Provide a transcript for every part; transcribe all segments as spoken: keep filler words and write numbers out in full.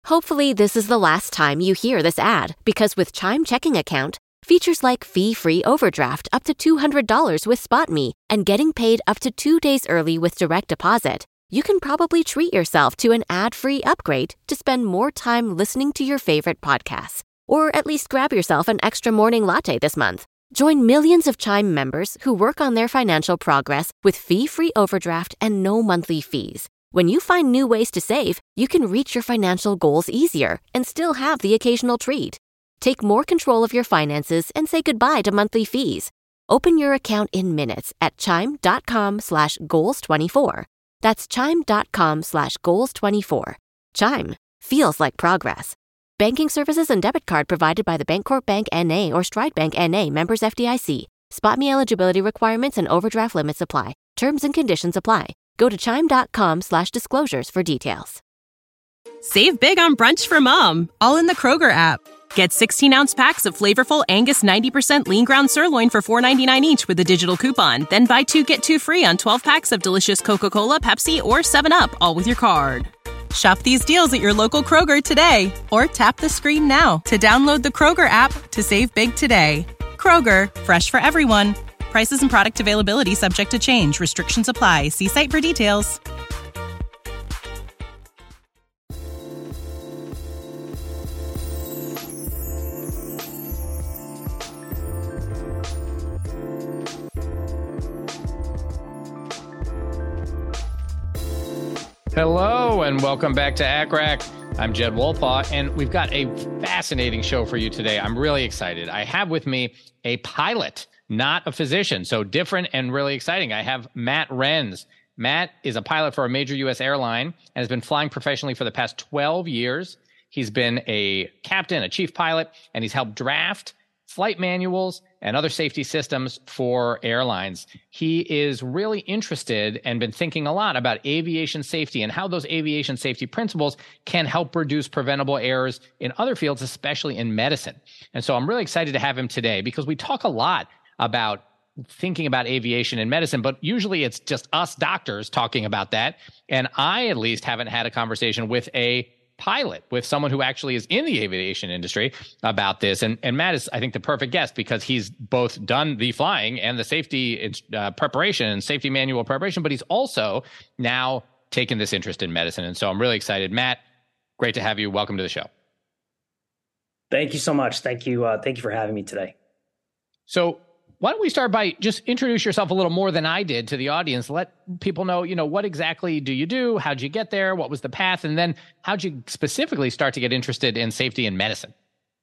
Hopefully, this is the last time you hear this ad, because with Chime Checking Account, features like fee-free overdraft up to two hundred dollars with SpotMe and getting paid up to two days early with direct deposit, you can probably treat yourself to an ad-free upgrade to spend more time listening to your favorite podcasts. Or at least grab yourself an extra morning latte this month. Join millions of Chime members who work on their financial progress with fee-free overdraft and no monthly fees. When you find new ways to save, you can reach your financial goals easier and still have the occasional treat. Take more control of your finances and say goodbye to monthly fees. Open your account in minutes at chime.com slash goals24. That's chime.com slash goals24. Chime feels like progress. Banking services and debit card provided by the Bancorp Bank N A or Stride Bank N A, members F D I C. SpotMe eligibility requirements and overdraft limits apply. Terms and conditions apply. Go to chime.com slash disclosures for details. Save big on brunch for mom, all in the Kroger app. Get sixteen-ounce packs of flavorful Angus ninety percent lean ground sirloin for four ninety-nine each with a digital coupon. Then buy two, get two free on twelve packs of delicious Coca-Cola, Pepsi, or seven up, all with your card. Shop these deals at your local Kroger today, or tap the screen now to download the Kroger app to save big today. Kroger, fresh for everyone. Prices and product availability subject to change. Restrictions apply. See site for details. Hello and welcome back to A C R A C. I'm Jed Wolpaw, and we've got a fascinating show for you today. I'm really excited. I have with me a pilot, not a physician, so different and really exciting. I have Matt Renz. Matt is a pilot for a major U S airline and has been flying professionally for the past twelve years. He's been a captain, a chief pilot, and he's helped draft flight manuals and other safety systems for airlines. He is really interested and been thinking a lot about aviation safety and how those aviation safety principles can help reduce preventable errors in other fields, especially in medicine. And so I'm really excited to have him today because we talk a lot about thinking about aviation and medicine, but usually it's just us doctors talking about that. And I at least haven't had a conversation with a pilot, with someone who actually is in the aviation industry about this. And, and Matt is, I think, the perfect guest because he's both done the flying and the safety uh, preparation and safety manual preparation, but he's also now taken this interest in medicine. And so I'm really excited. Matt, great to have you. Welcome to the show. Thank you so much. Thank you. Uh, thank you for having me today. So why don't we start by just introduce yourself a little more than I did to the audience. Let people know, you know, what exactly do you do? How'd you get there? What was the path? And then how'd you specifically start to get interested in safety and medicine?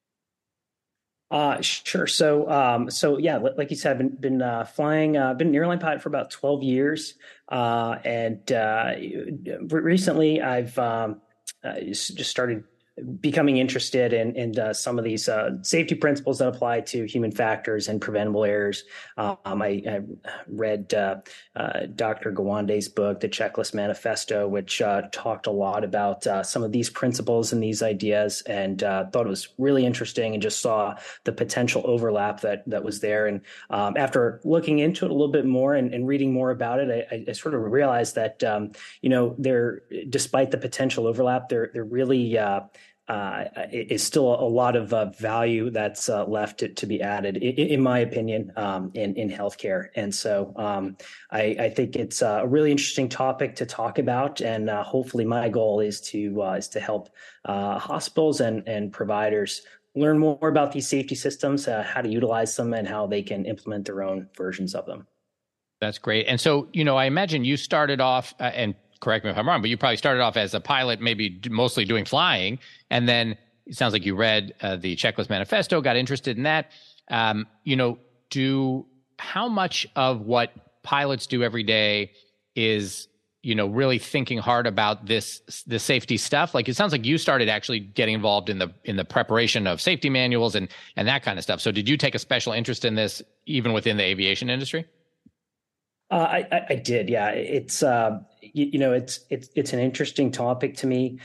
Uh, sure. So, um, so yeah, like you said, I've been, been uh, flying, uh, been an airline pilot for about twelve years. Uh, and uh, recently I've um, uh, just started becoming interested in, in uh, some of these uh, safety principles that apply to human factors and preventable errors. Um, I, I read uh, uh, Doctor Gawande's book, The Checklist Manifesto, which uh, talked a lot about uh, some of these principles and these ideas, and uh, thought it was really interesting and just saw the potential overlap that that was there. And um, after looking into it a little bit more and, and reading more about it, I, I sort of realized that, um, you know, there, despite the potential overlap, there, there really uh, Uh, is still a lot of uh, value that's uh, left to, to be added, in, in my opinion, um, in, in healthcare. And so um, I, I think it's a really interesting topic to talk about. And uh, hopefully my goal is to uh, is to help uh, hospitals and, and providers learn more about these safety systems, uh, how to utilize them, and how they can implement their own versions of them. That's great. And so, you know, I imagine you started off uh, and correct me if I'm wrong, but you probably started off as a pilot, maybe mostly doing flying. And then it sounds like you read uh, the Checklist Manifesto, got interested in that. Um, you know, do how much of what pilots do every day is, you know, really thinking hard about this, the safety stuff? Like, it sounds like you started actually getting involved in the, in the preparation of safety manuals and, and that kind of stuff. So did you take a special interest in this even within the aviation industry? Uh, I, I did. Yeah. It's, uh, you, you know, it's, it's, it's an interesting topic to me.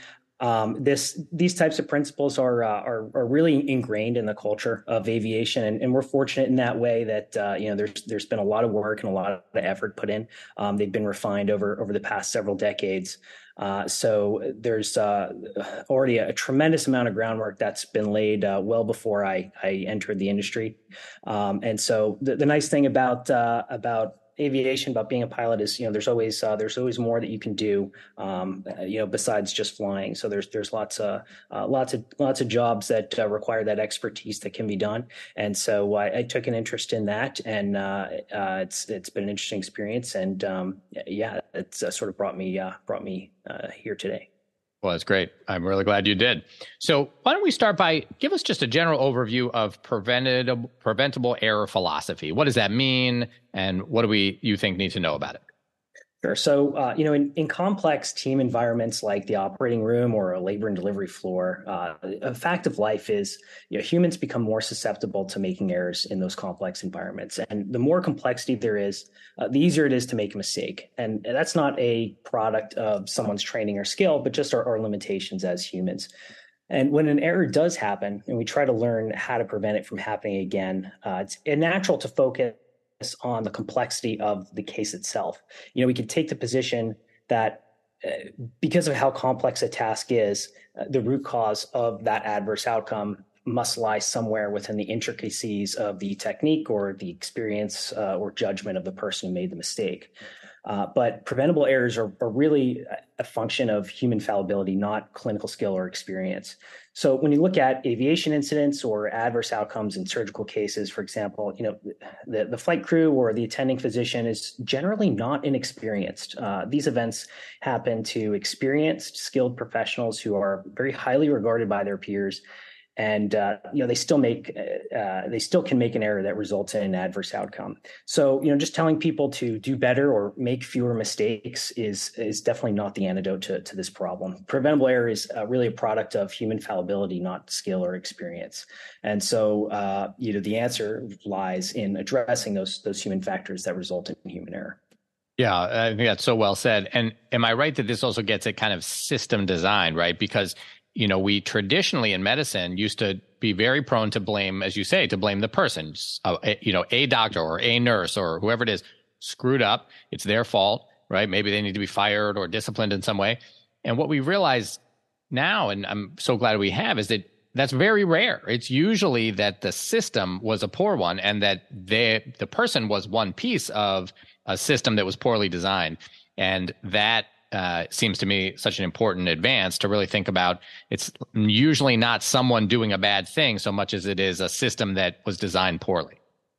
Um, this these types of principles are, uh, are are really ingrained in the culture of aviation, and, and we're fortunate in that way that uh, you know there's there's been a lot of work and a lot of effort put in. Um, they've been refined over over the past several decades. Uh, so there's uh, already a, a tremendous amount of groundwork that's been laid uh, well before I I entered the industry. Um, and so the, the nice thing about uh, about aviation, about being a pilot, is you know there's always uh, there's always more that you can do, um, you know besides just flying. So there's there's lots of uh, lots of lots of jobs that uh, require that expertise that can be done. And so I, I took an interest in that, and uh, uh, it's it's been an interesting experience. And um, yeah, it's uh, sort of brought me uh, brought me uh, here today. Well, that's great. I'm really glad you did. So why don't we start by give us just a general overview of preventable, preventable error philosophy. What does that mean? And what do we you think need to know about it? Sure. So, uh, you know, in, in complex team environments like the operating room or a labor and delivery floor, uh, a fact of life is, you know, humans become more susceptible to making errors in those complex environments. And the more complexity there is, uh, the easier it is to make a mistake. And that's not a product of someone's training or skill, but just our, our limitations as humans. And when an error does happen, and we try to learn how to prevent it from happening again, uh, it's natural to focus on the complexity of the case itself. You know, we can take the position that uh, because of how complex a task is, uh, the root cause of that adverse outcome must lie somewhere within the intricacies of the technique or the experience uh, or judgment of the person who made the mistake. Uh, but preventable errors are, are really a function of human fallibility, not clinical skill or experience. So when you look at aviation incidents or adverse outcomes in surgical cases, for example, you know, the, the flight crew or the attending physician is generally not inexperienced. Uh, these events happen to experienced, skilled professionals who are very highly regarded by their peers. And, uh, you know, they still make, uh, they still can make an error that results in an adverse outcome. So, you know, just telling people to do better or make fewer mistakes is, is definitely not the antidote to, to this problem. Preventable error is uh, really a product of human fallibility, not skill or experience. And so, uh, you know, the answer lies in addressing those, those human factors that result in human error. Yeah, I think that's so well said. And am I right that this also gets at kind of system design, right? Because you know, we traditionally in medicine used to be very prone to blame, as you say, to blame the person, uh, you know, a doctor or a nurse or whoever it is screwed up. It's their fault, right? Maybe they need to be fired or disciplined in some way. And what we realize now, and I'm so glad we have, is that that's very rare. It's usually that the system was a poor one and that they, the person was one piece of a system that was poorly designed. And that Uh, seems to me such an important advance to really think about. It's usually not someone doing a bad thing so much as it is a system that was designed poorly.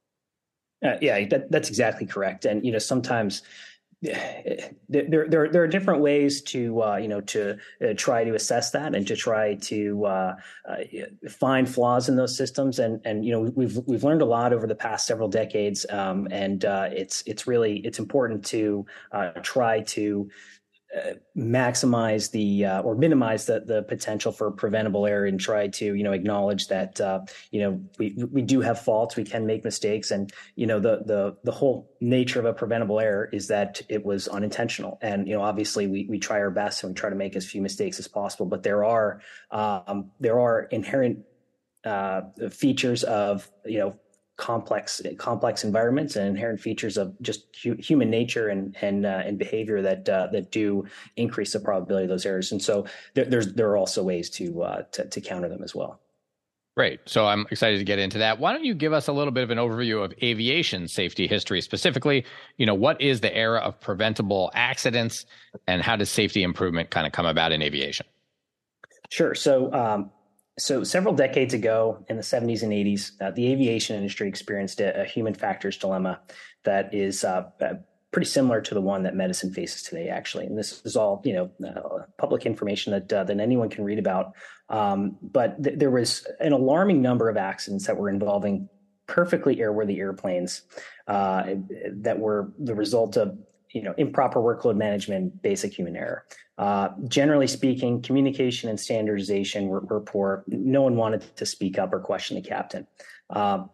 Uh, yeah, that, that's exactly correct. And, you know, sometimes there, there, there are different ways to, uh, you know, to uh, try to assess that and to try to uh, uh, find flaws in those systems. And, and, you know, we've, we've learned a lot over the past several decades. Um, and uh, it's, it's really, it's important to uh, try to Uh, maximize the uh, or minimize the the potential for preventable error and try to you know acknowledge that uh, you know we we do have faults, we can make mistakes, and you know the the the whole nature of a preventable error is that it was unintentional. And you know obviously we we try our best and we try to make as few mistakes as possible, but there are um, there are inherent uh, features of you know complex complex environments and inherent features of just hu- human nature and and uh, and behavior that uh, that do increase the probability of those errors. And so there, there's there are also ways to, uh, to to counter them as well. Great. So I'm excited to get into that. Why don't you give us a little bit of an overview of aviation safety history specifically? You know, what is the era of preventable accidents and how does safety improvement kind of come about in aviation? Sure. So. Um, So several decades ago in the seventies and eighties, uh, the aviation industry experienced a, a human factors dilemma that is uh, uh, pretty similar to the one that medicine faces today, actually. And this is all, you know, uh, public information that uh, that anyone can read about. Um, but th- there was an alarming number of accidents that were involving perfectly airworthy airplanes uh, that were the result of you know, improper workload management, basic human error. Uh, generally speaking, communication and standardization were, were poor. No one wanted to speak up or question the captain. Uh,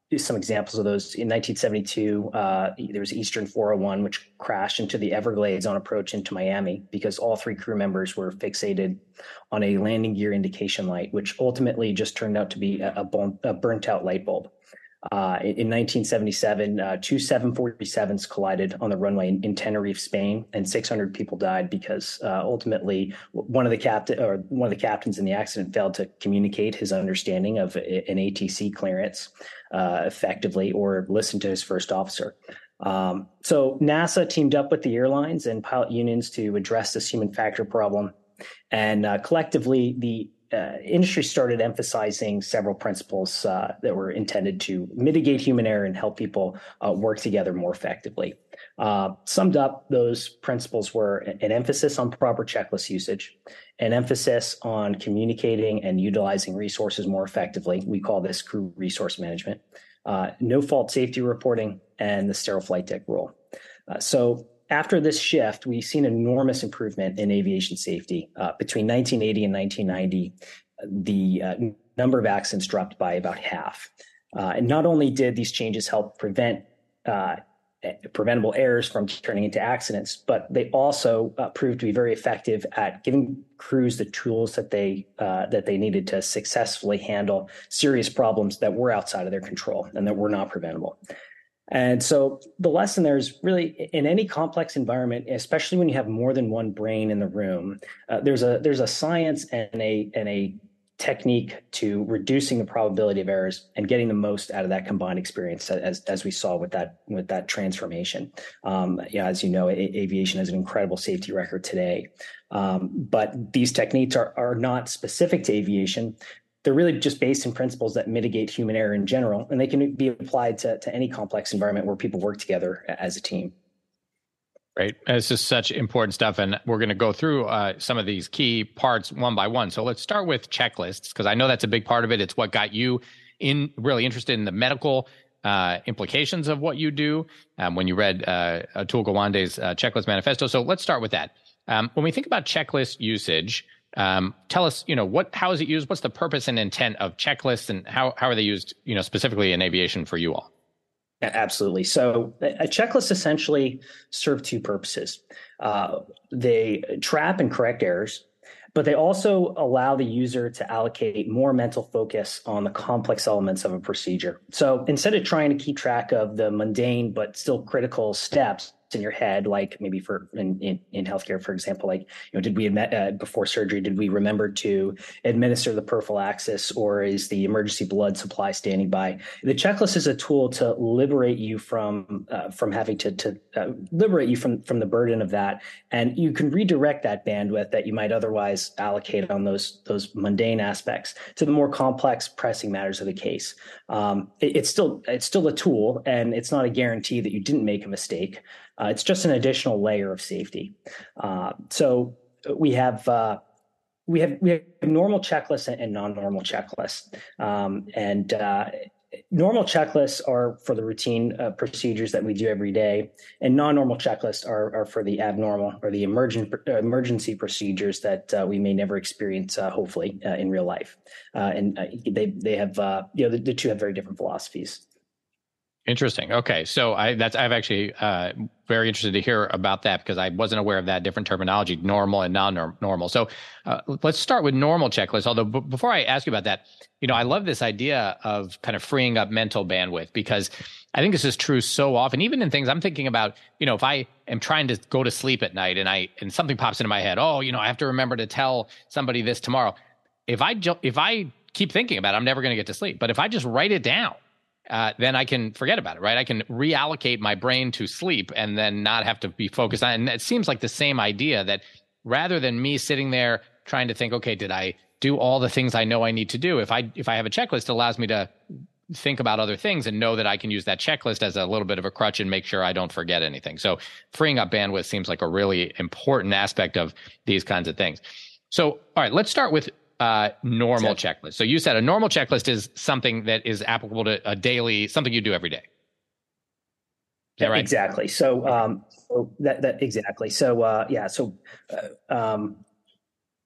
some examples of those. In nineteen seventy-two, uh, there was Eastern four oh one, which crashed into the Everglades on approach into Miami because all three crew members were fixated on a landing gear indication light, which ultimately just turned out to be a, a burnt out light bulb. Uh, in, in nineteen seventy-seven, uh, two seven forty-sevens collided on the runway in, in Tenerife, Spain, and six hundred people died because uh, ultimately one of the captain or one of the captains in the accident failed to communicate his understanding of an A T C clearance uh, effectively, or listen to his first officer. Um, so NASA teamed up with the airlines and pilot unions to address this human factor problem, and uh, collectively the Uh, industry started emphasizing several principles uh, that were intended to mitigate human error and help people uh, work together more effectively. Uh, summed up, those principles were an emphasis on proper checklist usage, an emphasis on communicating and utilizing resources more effectively. We call this crew resource management, uh, no fault safety reporting, and the sterile flight deck rule. Uh, so After this shift, we've seen enormous improvement in aviation safety. Uh, between nineteen eighty and nineteen ninety, the uh, number of accidents dropped by about half. Uh, and not only did these changes help prevent uh, preventable errors from turning into accidents, but they also uh, proved to be very effective at giving crews the tools that they uh, that they needed to successfully handle serious problems that were outside of their control and that were not preventable. And so the lesson there is really, in any complex environment, especially when you have more than one brain in the room, uh, there's a there's a science and a and a technique to reducing the probability of errors and getting the most out of that combined experience, as as we saw with that with that transformation. Um, yeah, as you know, a- aviation has an incredible safety record today, um, but these techniques are are not specific to aviation. They're really just based in principles that mitigate human error in general, and they can be applied to, to any complex environment where people work together as a team. Right. This is such important stuff, and we're going to go through uh, some of these key parts one by one. So let's start with checklists, because I know that's a big part of it. It's what got you in really interested in the medical uh, implications of what you do um, when you read uh, Atul Gawande's uh, Checklist Manifesto. So let's start with that. Um, when we think about checklist usage, Um, tell us, you know, what, how is it used? What's the purpose and intent of checklists, and how, how are they used, you know, specifically in aviation for you all? Absolutely. So a checklist essentially serve two purposes. Uh, they trap and correct errors, but they also allow the user to allocate more mental focus on the complex elements of a procedure. So instead of trying to keep track of the mundane but still critical steps in your head, like maybe for in, in, in healthcare, for example, like, you know, did we, uh, before surgery, did we remember to administer the prophylaxis, or is the emergency blood supply standing by? The checklist is a tool to liberate you from, uh, from having to, to uh, liberate you from, from the burden of that. And you can redirect that bandwidth that you might otherwise allocate on those, those mundane aspects to the more complex pressing matters of the case. Um, it, it's still, it's still a tool, and it's not a guarantee that you didn't make a mistake. Uh, it's just an additional layer of safety. Uh, so we have uh, we have we have normal checklists and, and non-normal checklists. Um, and uh, normal checklists are for the routine uh, procedures that we do every day, and non-normal checklists are, are for the abnormal or the emergent uh, emergency procedures that uh, we may never experience, uh, hopefully, uh, in real life. Uh, and uh, they they have uh, you know the, the two have very different philosophies. Interesting. Okay, so I that's I've actually uh, very interested to hear about that, because I wasn't aware of that different terminology, normal and non-normal. So uh, let's start with normal checklists. Although b- before I ask you about that, you know, I love this idea of kind of freeing up mental bandwidth, because I think this is true so often, even in things I'm thinking about. You know, if I am trying to go to sleep at night and I and something pops into my head, oh, you know, I have to remember to tell somebody this tomorrow. If I ju- if I keep thinking about it, I'm never going to get to sleep. But if I just write it down, Uh, then I can forget about it, right? I can reallocate my brain to sleep and then not have to be focused on it. And it seems like the same idea, that rather than me sitting there trying to think, okay, did I do all the things I know I need to do? If I if I have a checklist, it allows me to think about other things and know that I can use that checklist as a little bit of a crutch and make sure I don't forget anything. So freeing up bandwidth seems like a really important aspect of these kinds of things. So, all right, let's start with Uh, normal yeah. checklist. So you said a normal checklist is something that is applicable to a daily, something you do every day. Is that right? Exactly. So, um, so that, that exactly. So, uh, yeah. So, uh, um,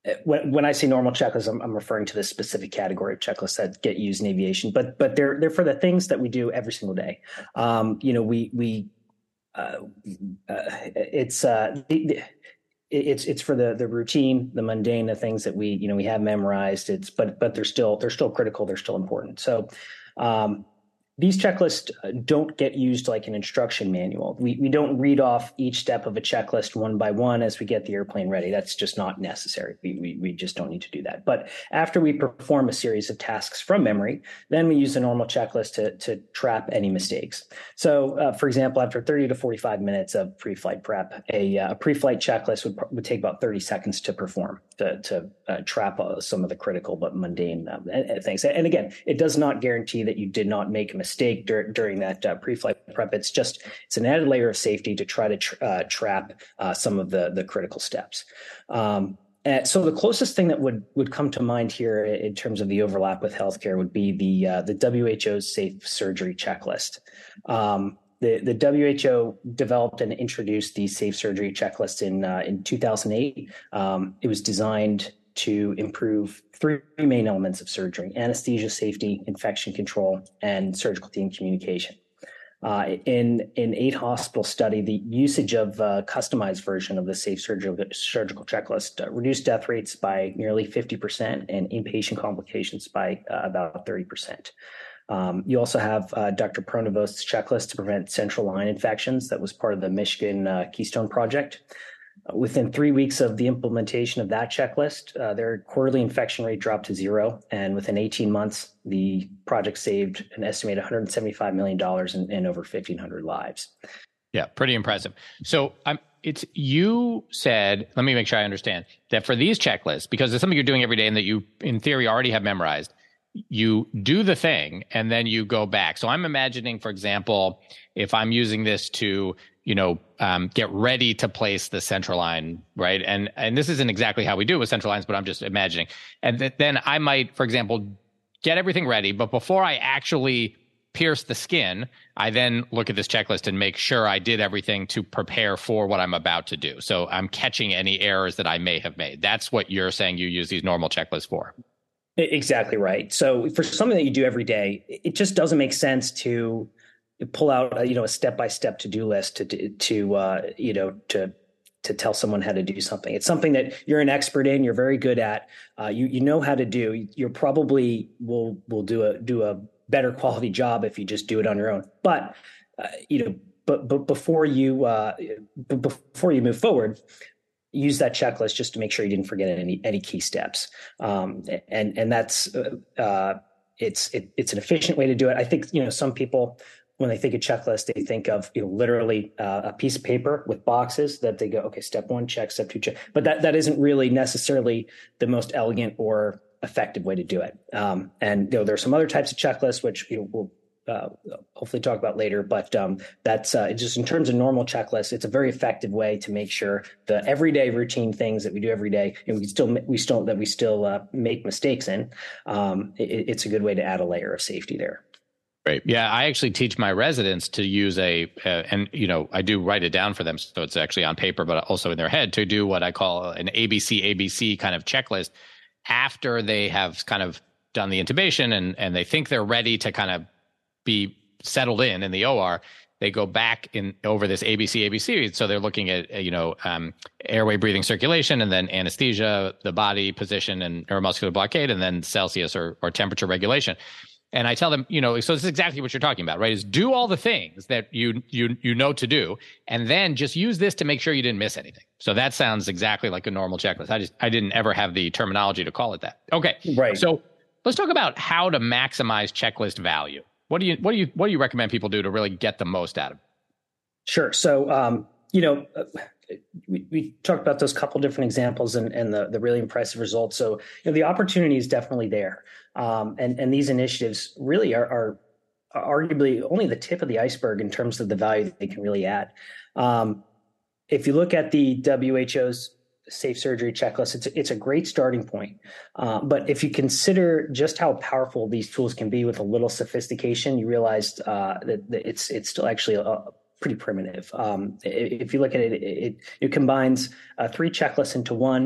when, when I say normal checklists, I'm, I'm referring to the specific category of checklists that get used in aviation, but but they're they're for the things that we do every single day. Um, you know, we we uh, uh, it's uh, the, the, it's it's for the the routine, the mundane, the things that we you know we have memorized. It's but but they're still they're still critical. They're still important. So. Um, These checklists don't get used like an instruction manual. We we don't read off each step of a checklist one by one as we get the airplane ready. That's just not necessary. We we, we just don't need to do that. But after we perform a series of tasks from memory, then we use the normal checklist to, to trap any mistakes. So, uh, for example, after thirty to forty-five minutes of pre-flight prep, a, uh, a pre-flight checklist would, would take about thirty seconds to perform to, to uh, trap uh, some of the critical but mundane um, things. And again, it does not guarantee that you did not make a mistake dur- during that uh, pre-flight prep. It's just it's an added layer of safety to try to tr- uh, trap uh, some of the the critical steps. Um, and so the closest thing that would would come to mind here in terms of the overlap with healthcare would be the uh, the W H O's Safe Surgery Checklist. Um, The, the W H O developed and introduced the Safe Surgery Checklist in uh, in two thousand eight. Um, it was designed to improve three main elements of surgery: anesthesia safety, infection control, and surgical team communication. Uh, in an eight hospital study, the usage of a customized version of the Safe Surgical, surgical Checklist uh, reduced death rates by nearly fifty percent and inpatient complications by uh, about thirty percent. Um, you also have uh, Doctor Pronevost's checklist to prevent central line infections. That was part of the Michigan uh, Keystone Project. Uh, within three weeks of the implementation of that checklist, uh, their quarterly infection rate dropped to zero. And within eighteen months, the project saved an estimated one hundred seventy-five million dollars in, in over fifteen hundred lives. Yeah, pretty impressive. So I'm, it's you said, let me make sure I understand, that for these checklists, because it's something you're doing every day and that you, in theory, already have memorized, you do the thing and then you go back. So I'm imagining, for example, if I'm using this to, you know, um, get ready to place the central line, right? And and this isn't exactly how we do it with central lines, but I'm just imagining. And th- then I might, for example, get everything ready, but before I actually pierce the skin, I then look at this checklist and make sure I did everything to prepare for what I'm about to do. So I'm catching any errors that I may have made. That's what you're saying you use these normal checklists for. Exactly right. So for something that you do every day, it just doesn't make sense to pull out, a, you know, a step-by-step to-do list to, to, uh, you know, to, to tell someone how to do something. It's something that you're an expert in, you're very good at, uh, you, you know how to do. You probably will, will do a, do a better quality job if you just do it on your own. But, uh, you know, but, but before you, uh, b- before you move forward, use that checklist just to make sure you didn't forget any any key steps. Um, and and that's uh, uh, it's it, it's an efficient way to do it. I think you know some people when they think of checklist, they think of you know literally uh, a piece of paper with boxes that they go, okay, step one check, step two check. But that that isn't really necessarily the most elegant or effective way to do it. Um, and you know there are some other types of checklists which you know we'll Uh, hopefully talk about later, but um, that's uh, just in terms of normal checklists. It's a very effective way to make sure the everyday routine things that we do every day, and we still we still that we still uh, make mistakes in. Um, it, it's a good way to add a layer of safety there. Great. Yeah, I actually teach my residents to use a, uh, and you know, I do write it down for them, so it's actually on paper, but also in their head, to do what I call an A B C A B C kind of checklist after they have kind of done the intubation and and they think they're ready to kind of be settled in in the O R. They go back in over this A B C A B C. So they're looking at, you know, um, airway, breathing, circulation, and then anesthesia, the body position, and neuromuscular blockade, and then Celsius or, or temperature regulation. And I tell them, you know, so this is exactly what you're talking about, right? Is do all the things that you you you know to do, and then just use this to make sure you didn't miss anything. So that sounds exactly like a normal checklist. I just I didn't ever have the terminology to call it that. Okay, right. So let's talk about how to maximize checklist value. What do you what do you what do you recommend people do to really get the most out of it? Sure. So um, you know. Uh, We, we talked about those couple different examples and, and the, the really impressive results. So you know, the opportunity is definitely there. Um, and, and these initiatives really are, are, are arguably only the tip of the iceberg in terms of the value that they can really add. Um, if you look at the W H O's Safe Surgery Checklist, it's, it's a great starting point. Uh, but if you consider just how powerful these tools can be with a little sophistication, you realize uh, that, that it's it's still actually a pretty primitive. Um, if you look at it, it, it combines uh, three checklists into one.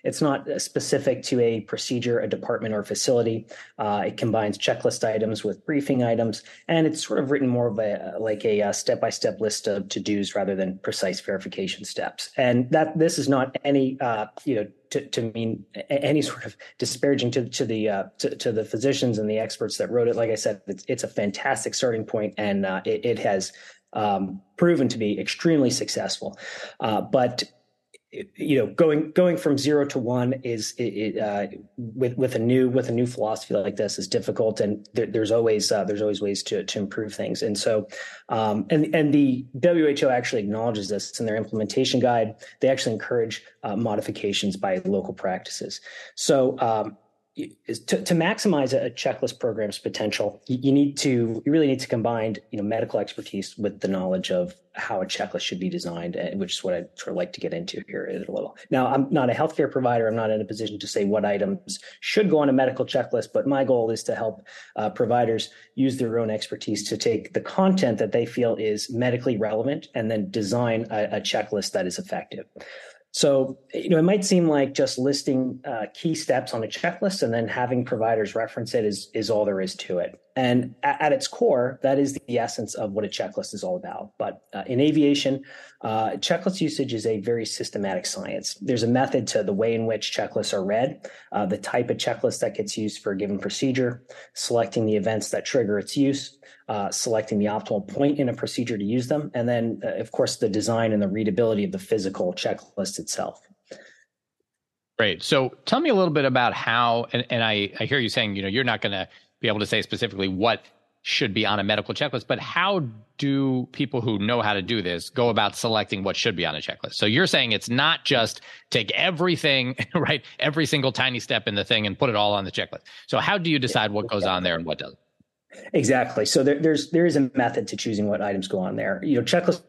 It's not specific to a procedure, a department, or facility. Uh, it combines checklist items with briefing items, and it's sort of written more of a like a, a step-by-step list of to-dos rather than precise verification steps. And that this is not any, uh, you know, to, to mean any sort of disparaging to to the uh, to, to the physicians and the experts that wrote it. Like I said, it's, it's a fantastic starting point, and uh, it, it has um, proven to be extremely successful. Uh, but you know, going going from zero to one is it, uh, with with a new with a new philosophy like this is difficult, and there, there's always uh, there's always ways to to improve things. And so, um, and and the W H O actually acknowledges this in their implementation guide. They actually encourage uh, modifications by local practices. So. Um, To, to maximize a checklist program's potential, you, you need to, you really need to combine, you know, medical expertise with the knowledge of how a checklist should be designed, which is what I'd sort of like to get into here a little. Now, I'm not a healthcare provider. I'm not in a position to say what items should go on a medical checklist, but my goal is to help uh, providers use their own expertise to take the content that they feel is medically relevant and then design a, a checklist that is effective. So, you know, it might seem like just listing uh, key steps on a checklist and then having providers reference it is, is all there is to it. And at, at its core, that is the essence of what a checklist is all about. But uh, in aviation, uh, checklist usage is a very systematic science. There's a method to the way in which checklists are read, uh, the type of checklist that gets used for a given procedure, selecting the events that trigger its use, uh, selecting the optimal point in a procedure to use them, and then, uh, of course, the design and the readability of the physical checklist itself. Great. So tell me a little bit about how, and, and I, I hear you saying, you know, you're not going to be able to say specifically what should be on a medical checklist, but how do people who know how to do this go about selecting what should be on a checklist? So you're saying it's not just take everything, right, every single tiny step in the thing and put it all on the checklist. So how do you decide what goes on there and what doesn't? Exactly. So there, there's there is a method to choosing what items go on there. You know, checklists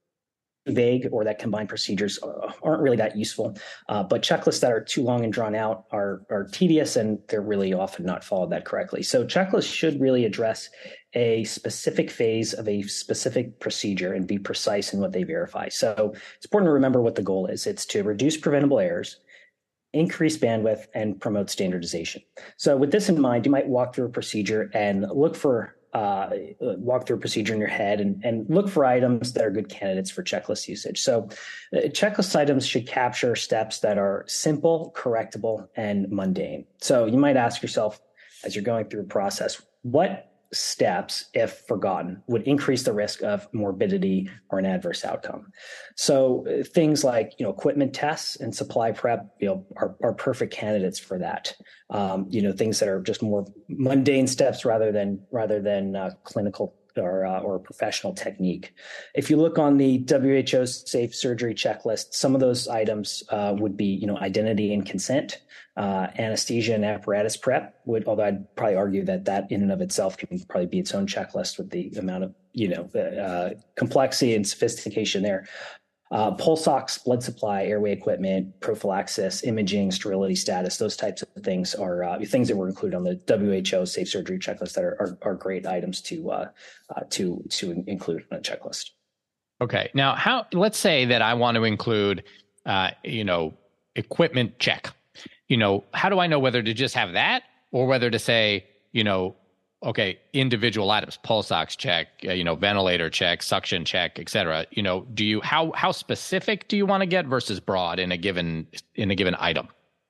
vague or that combined procedures aren't really that useful. Uh, but checklists that are too long and drawn out are, are tedious, and they're really often not followed that correctly. So checklists should really address a specific phase of a specific procedure and be precise in what they verify. So it's important to remember what the goal is. It's to reduce preventable errors, increase bandwidth, and promote standardization. So with this in mind, you might walk through a procedure and look for Uh, walk through a procedure in your head and, and look for items that are good candidates for checklist usage. So uh, checklist items should capture steps that are simple, correctable, and mundane. So you might ask yourself, as you're going through a process, what steps, if forgotten, would increase the risk of morbidity or an adverse outcome? So uh, things like, you know, equipment tests and supply prep, you know, are, are perfect candidates for that. Um, you know, things that are just more mundane steps rather than rather than uh, clinical or uh, or professional technique. If you look on the W H O's safe surgery checklist, some of those items uh, would be, you know, identity and consent, uh, anesthesia and apparatus prep. Would, although I'd probably argue that that in and of itself can probably be its own checklist with the amount of, you know, uh, complexity and sophistication there. Uh, pulse ox, blood supply, airway equipment, prophylaxis, imaging, sterility status, those types of things are uh, things that were included on the W H O safe surgery checklist that are, are, are great items to uh, uh, to to include on a checklist. Okay. Now, how? Let's say that I want to include, uh, you know, equipment check. You know, how do I know whether to just have that or whether to say, you know, okay, individual items, pulse ox check, uh, you know, ventilator check, suction check, et cetera. You know, do you, how, how specific do you want to get versus broad in a given, in a given item?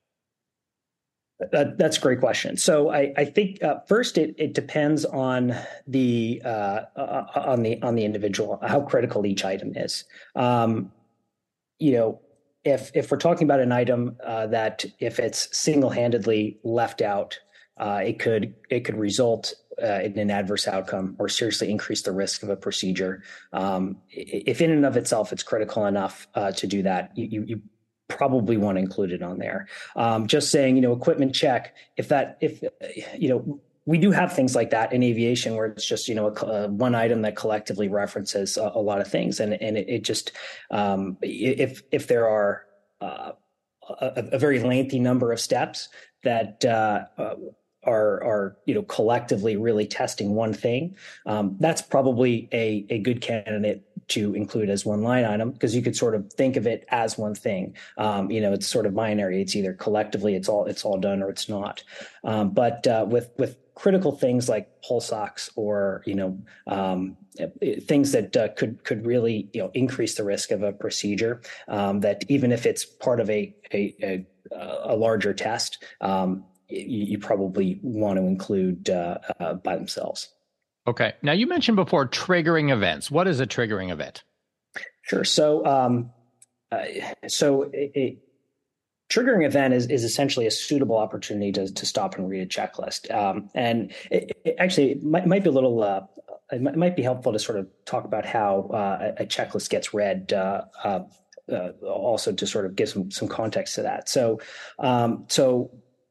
That, that's a great question. So I, I think uh, first it, it depends on the, uh, uh, on the, on the individual, how critical each item is. Um, you know, if, if we're talking about an item uh, that if it's single-handedly left out, uh, it could, it could result Uh, in an adverse outcome or seriously increase the risk of a procedure. Um, if in and of itself it's critical enough uh, to do that, you, you, you probably want to include it on there. Um, just saying, you know, equipment check, if that, if, you know, we do have things like that in aviation where it's just, you know, a, a, one item that collectively references a, a lot of things. And, and it, it just, um, if, if there are uh, a, a very lengthy number of steps that, uh, uh, are, are, you know, collectively really testing one thing, um, that's probably a, a good candidate to include as one line item, because you could sort of think of it as one thing. Um, you know, it's sort of binary. It's either collectively it's all it's all done or it's not. Um, but uh, with with critical things like pulse ox or you know um, things that uh, could could really you know increase the risk of a procedure, um, that even if it's part of a a, a, a larger test, um, you, you probably want to include uh, uh, by themselves. Okay. Now, you mentioned before triggering events. What is a triggering event? Sure. So, um, uh, so a, a triggering event is, is essentially a suitable opportunity to, to stop and read a checklist. Um, and it, it actually it might, might be a little, uh, it might be helpful to sort of talk about how uh, a checklist gets read, uh, uh, uh, also to sort of give some, some context to that. So, um, so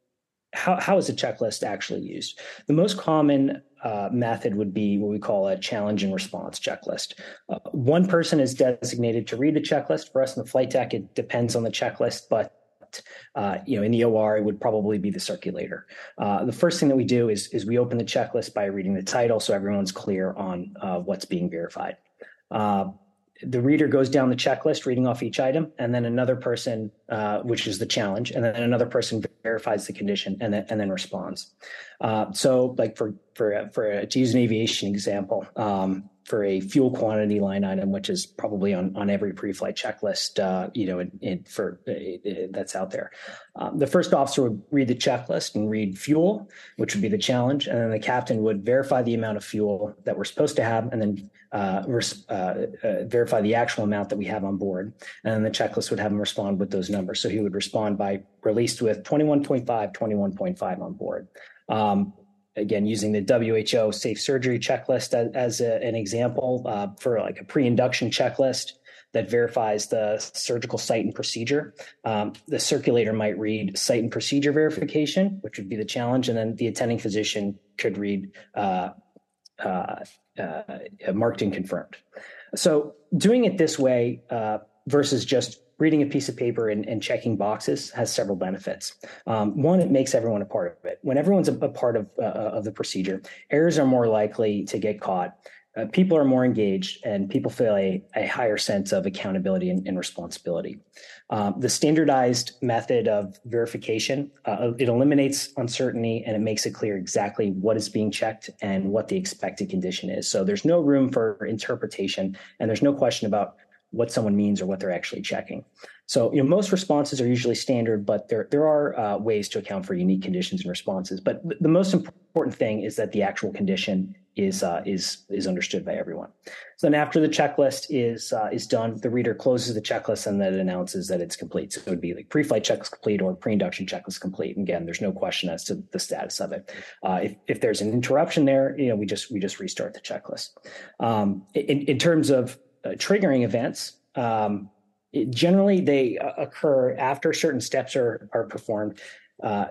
how, how is a checklist actually used? The most common Uh, method would be what we call a challenge and response checklist. Uh, one person is designated to read the checklist. For us in the flight deck, it depends on the checklist, but uh, you know, in the O R, it would probably be the circulator. Uh, the first thing that we do is is we open the checklist by reading the title, so everyone's clear on uh, what's being verified. Uh, The reader goes down the checklist, reading off each item, and then another person, uh, which is the challenge, and then another person verifies the condition and then and then responds. Uh, so, like for for for to use an aviation example, um, for a fuel quantity line item, which is probably on on every pre-flight checklist, uh, you know, in, in, for uh, that's out there. Um, the first officer would read the checklist and read fuel, which would be the challenge, and then the captain would verify the amount of fuel that we're supposed to have, and then uh, res- uh, uh, verify the actual amount that we have on board, and then the checklist would have him respond with those numbers. So he would respond by released with twenty-one point five, twenty-one point five on board. Um, Again, using the W H O safe surgery checklist as, as a, an example, uh, for like a pre-induction checklist that verifies the surgical site and procedure. Um, the circulator might read site and procedure verification, which would be the challenge, and then the attending physician could read uh, uh, uh, marked and confirmed. So doing it this way uh, versus just reading a piece of paper and, and checking boxes has several benefits. Um, one, it makes everyone a part of it. When everyone's a, a part of, uh, of the procedure, errors are more likely to get caught. Uh, people are more engaged, and people feel a, a higher sense of accountability and, and responsibility. Um, the standardized method of verification, uh, it eliminates uncertainty, and it makes it clear exactly what is being checked and what the expected condition is. So there's no room for interpretation, and there's no question about what someone means or what they're actually checking. So, you know, most responses are usually standard, but there there are uh, ways to account for unique conditions and responses. But the most important thing is that the actual condition is uh, is is understood by everyone. So then, after the checklist is uh, is done, the reader closes the checklist and then it announces that it's complete. So it would be like pre-flight checklist complete or pre-induction checklist complete. And again, there's no question as to the status of it. Uh, if if there's an interruption there, you know, we just we just restart the checklist. Um, in in terms of uh, triggering events. Um, It, generally, they uh, occur after certain steps are are performed, uh,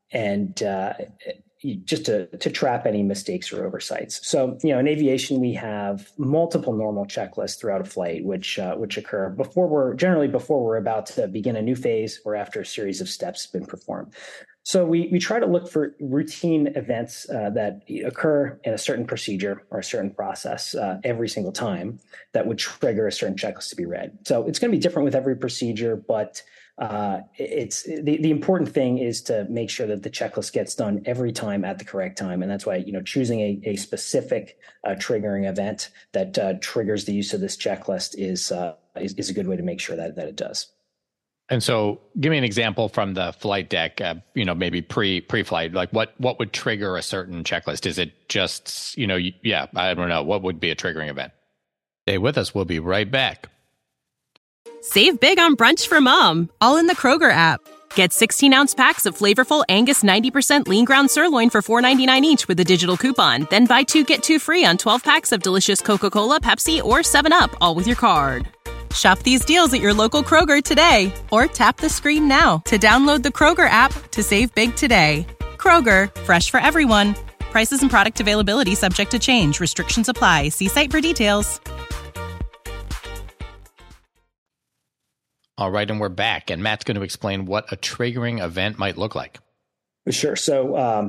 and uh, just to to trap any mistakes or oversights. So, you know, in aviation, we have multiple normal checklists throughout a flight, which uh, which occur before we're generally before we're about to begin a new phase or after a series of steps have been performed. So we we try to look for routine events uh, that occur in a certain procedure or a certain process uh, every single time that would trigger a certain checklist to be read. So it's going to be different with every procedure, but uh, it's the, the important thing is to make sure that the checklist gets done every time at the correct time. And that's why, you know, choosing a, a specific uh, triggering event that uh, triggers the use of this checklist is, uh, is is a good way to make sure that that it does. And so give me an example from the flight deck, uh, you know, maybe pre, pre-flight, like what, what would trigger a certain checklist? Is it just, you know, yeah, I don't know. What would be a triggering event? Stay with us. We'll be right back. Save big on brunch for mom, all in the Kroger app. Get sixteen ounce packs of flavorful Angus ninety percent lean ground sirloin for four ninety-nine each with a digital coupon. Then buy two, get two free on twelve packs of delicious Coca-Cola, Pepsi, or seven up, all with your card. Shop these deals at your local Kroger today, or tap the screen now to download the Kroger app to save big today. Kroger, fresh for everyone. Prices and product availability subject to change. Restrictions apply. See site for details. All right, and we're back, and Matt's going to explain what a triggering event might look like. Sure. So um,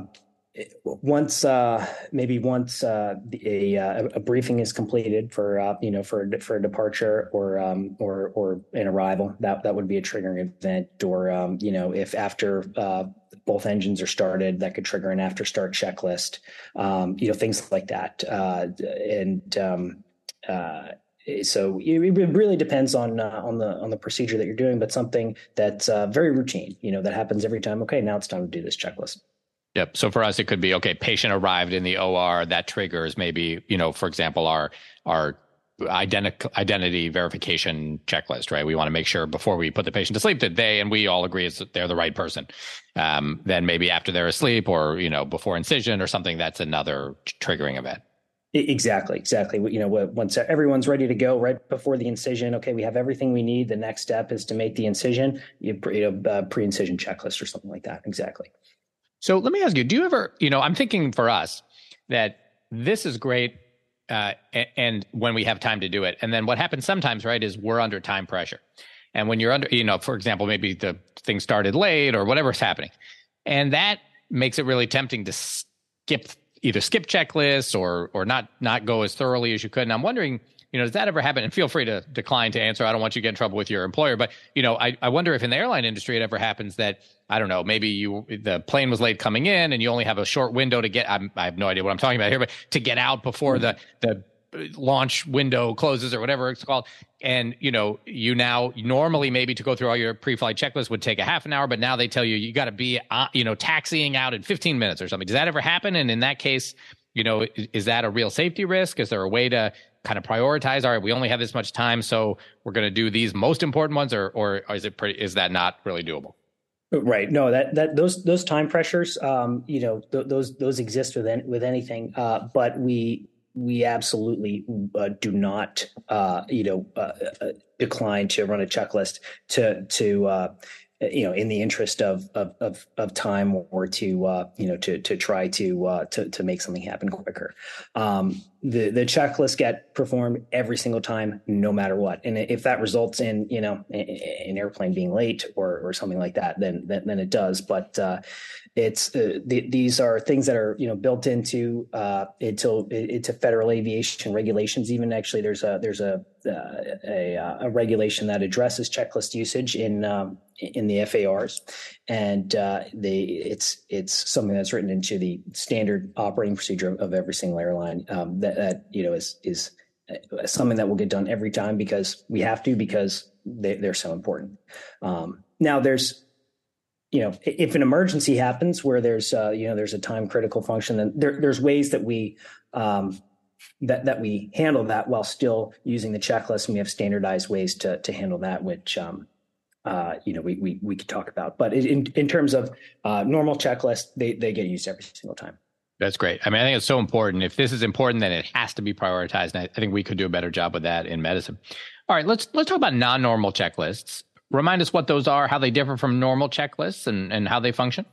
once uh, maybe once uh, a, a briefing is completed for uh, you know for for a departure or um, or or an arrival, that that would be a triggering event. Or um, you know if after uh, both engines are started, that could trigger an after start checklist. Um, you know things like that, uh, and um, uh, so it really depends on uh, on the on the procedure that you're doing, but something that's uh, very routine. You know that happens every time. Okay, now it's time to do this checklist. Yep. So for us, it could be, okay, patient arrived in the O R. That triggers maybe, you know, for example, our our identity identity verification checklist, right? We want to make sure before we put the patient to sleep that they and we all agree is that they're the right person. Um, then maybe after they're asleep, or, you know, before incision or something, that's another triggering event. Exactly, exactly. You know, once everyone's ready to go, right before the incision, okay, we have everything we need. The next step is to make the incision, you know, uh, pre-incision checklist or something like that. Exactly. So let me ask you, do you ever, you know, I'm thinking for us that this is great uh, and, and when we have time to do it. And then what happens sometimes, right, is we're under time pressure. And when you're under, you know, for example, maybe the thing started late or whatever's happening. And that makes it really tempting to skip, either skip checklists or or not not go as thoroughly as you could. And I'm wondering, you know, does that ever happen? And feel free to decline to answer. I don't want you to get in trouble with your employer. But, you know, I, I wonder if in the airline industry it ever happens that, I don't know, maybe you the plane was late coming in and you only have a short window to get, I'm, I have no idea what I'm talking about here, but to get out before the the launch window closes or whatever it's called. And, you know, you now normally maybe to go through all your pre-flight checklists would take a half an hour, but now they tell you, you got to be, uh, you know, taxiing out in fifteen minutes or something. Does that ever happen? And in that case, you know, is, is that a real safety risk? Is there a way to kind of prioritize? All right, we only have this much time, so we're going to do these most important ones, or, or is it pretty, is that not really doable? Right. No, that that those those time pressures, um, you know, th- those those exist with any, with anything, uh, but we we absolutely uh, do not, uh, you know, uh, uh, decline to run a checklist to to uh, you know, in the interest of of of, of time, or to uh, you know to to try to uh, to to make something happen quicker. Um, the the checklists get performed every single time, no matter what. And if that results in, you know, an airplane being late or or something like that, then then, then it does. But uh, it's uh, the, these are things that are, you know, built into uh, into into federal aviation regulations. Even actually, there's a there's a uh, a, a regulation that addresses checklist usage in um, in the F A Rs, and uh, they it's it's something that's written into the standard operating procedure of, of every single airline. Um, that, that you know is is something that will get done every time because we have to, because they, they're so important. Um, now there's, you know, if an emergency happens where there's uh, you know there's a time critical function, then there, there's ways that we um, that that we handle that while still using the checklist, and we have standardized ways to to handle that, which um, uh, you know we we we could talk about. But in in terms of uh, normal checklist, they they get used every single time. That's great. I mean, I think it's so important. If this is important, then it has to be prioritized. And I, I think we could do a better job with that in medicine. All right, let's let's talk about non-normal checklists. Remind us what those are, how they differ from normal checklists, and, and how they function.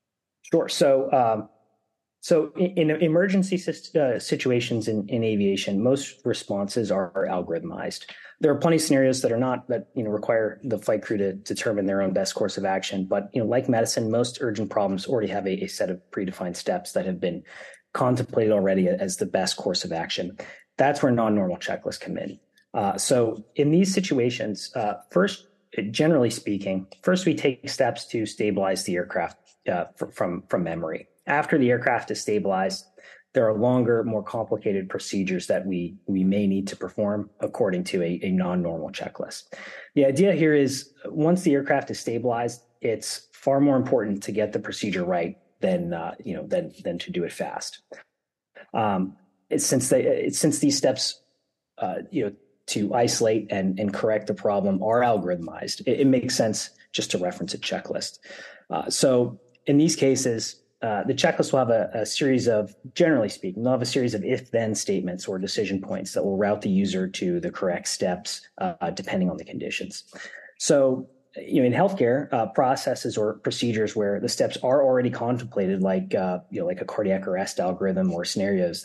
Sure. So, um, so in, in emergency uh, situations in, in aviation, most responses are, are algorithmized. There are plenty of scenarios that are not, that, you know, require the flight crew to determine their own best course of action. But, you know, like medicine, most urgent problems already have a, a set of predefined steps that have been contemplated already as the best course of action. That's where non-normal checklists come in. Uh, so in these situations, uh, first, generally speaking, first we take steps to stabilize the aircraft uh, from from memory. After the aircraft is stabilized, there are longer, more complicated procedures that we we may need to perform according to a, a non-normal checklist. The idea here is once the aircraft is stabilized, it's far more important to get the procedure right than uh, you know than than to do it fast. Um, it's since they it's since these steps uh, you know. to isolate and, and correct the problem are algorithmized, it, it makes sense just to reference a checklist. Uh, so in these cases, uh, the checklist will have a, a series of, generally speaking, they'll have a series of if-then statements or decision points that will route the user to the correct steps, uh, depending on the conditions. So, you know, in healthcare, uh, processes or procedures where the steps are already contemplated, like, uh, you know, like a cardiac arrest algorithm or scenarios that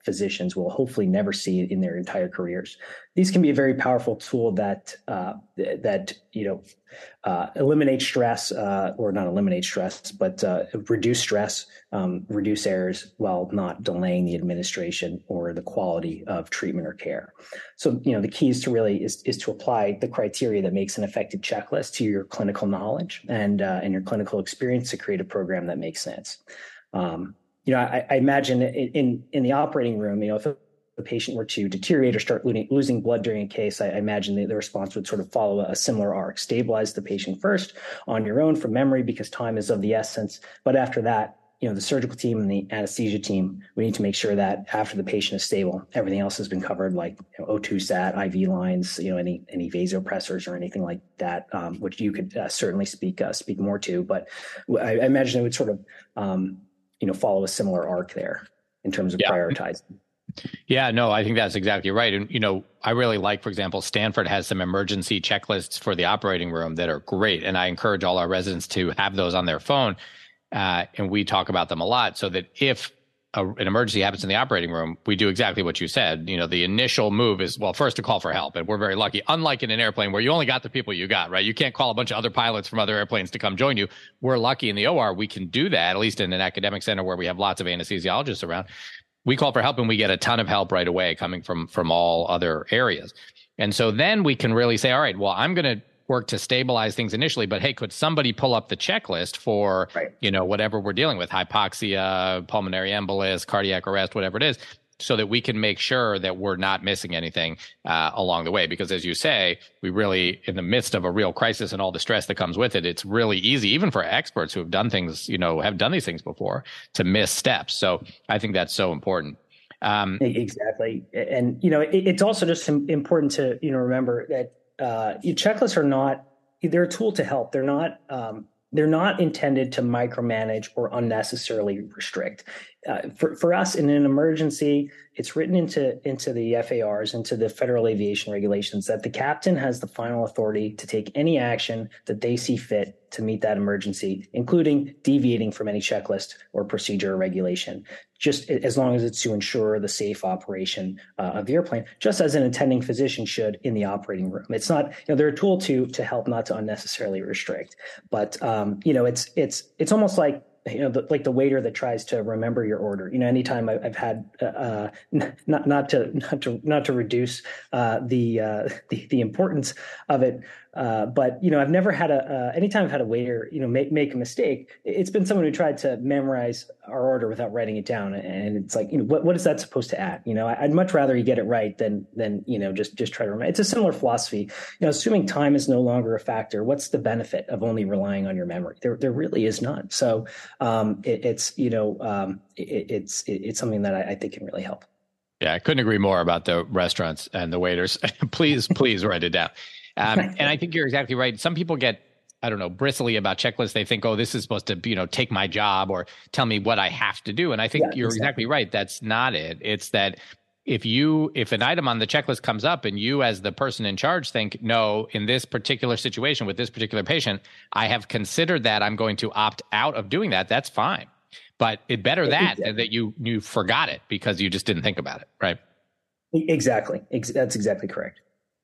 physicians will hopefully never see in their entire careers. These can be a very powerful tool that uh, that you know uh, eliminate stress, uh, or not eliminate stress, but uh, reduce stress, um, reduce errors, while not delaying the administration or the quality of treatment or care. So, you know, the key is to really is, is to apply the criteria that makes an effective checklist to your clinical knowledge and uh, and your clinical experience to create a program that makes sense. Um, you know, I, I imagine in in the operating room, you know, if the patient were to deteriorate or start losing, losing blood during a case, I, I imagine the, the response would sort of follow a similar arc. Stabilize the patient first on your own from memory because time is of the essence. But after that, you know, the surgical team and the anesthesia team, we need to make sure that after the patient is stable, everything else has been covered, like you know, O two sat, I V lines, you know, any any vasopressors or anything like that, um, which you could uh, certainly speak uh, speak more to. But I, I imagine it would sort of, um, you know, follow a similar arc there in terms of yeah. prioritizing. Yeah, no, I think that's exactly right. And, you know, I really like, for example, Stanford has some emergency checklists for the operating room that are great. And I encourage all our residents to have those on their phone. Uh, and we talk about them a lot so that if a, an emergency happens in the operating room, we do exactly what you said. You know, the initial move is, well, first to call for help. And we're very lucky, unlike in an airplane where you only got the people you got, right? You can't call a bunch of other pilots from other airplanes to come join you. We're lucky in the O R, we can do that, at least in an academic center where we have lots of anesthesiologists around. We call for help and we get a ton of help right away coming from from all other areas. And so then we can really say, all right, well, I'm going to work to stabilize things initially, but hey, could somebody pull up the checklist for, right. you know, whatever we're dealing with, hypoxia, pulmonary embolus, cardiac arrest, whatever it is, so that we can make sure that we're not missing anything uh, along the way. Because as you say, we really, in the midst of a real crisis and all the stress that comes with it, it's really easy, even for experts who have done things, you know, have done these things before, to miss steps. So I think that's so important. Um, exactly. And, you know, it, it's also just important to, you know, remember that uh, checklists are not, they're a tool to help. They're not, um, they're not intended to micromanage or unnecessarily restrict. Uh, for, for us in an emergency, it's written into, into the F A Rs, into the Federal Aviation Regulations, that the captain has the final authority to take any action that they see fit to meet that emergency, including deviating from any checklist or procedure or regulation, just as long as it's to ensure the safe operation uh, of the airplane, just as an attending physician should in the operating room. It's not, you know, they're a tool to to help, not to unnecessarily restrict. But um, you know, it's it's it's almost like, you know, the, like the waiter that tries to remember your order. You know, anytime I, I've had, uh, not not to not to not to reduce uh, the, uh, the the importance of it, uh, but you know, I've never had a. Uh, anytime I've had a waiter, you know, make make a mistake, it's been someone who tried to memorize our order without writing it down, and it's like, you know, what what is that supposed to add? You know, I'd much rather you get it right than than you know just just try to remember. It's a similar philosophy. You know, assuming time is no longer a factor, what's the benefit of only relying on your memory? There there really is none. So. Um, it, it's, you know, um, it, it's, it, it's something that I, I think can really help. Yeah, I couldn't agree more about the restaurants and the waiters. please, please write it down. Um, and I think you're exactly right. Some people get, I don't know, bristly about checklists. They think, oh, this is supposed to, you know, take my job or tell me what I have to do. And I think yeah, you're exactly. exactly right. That's not it. It's that if you, if an item on the checklist comes up and you as the person in charge think, no, in this particular situation with this particular patient, I have considered that I'm going to opt out of doing that, that's fine. But it better that exactly. than that you, you forgot it because you just didn't think about it, right? Exactly. That's exactly correct.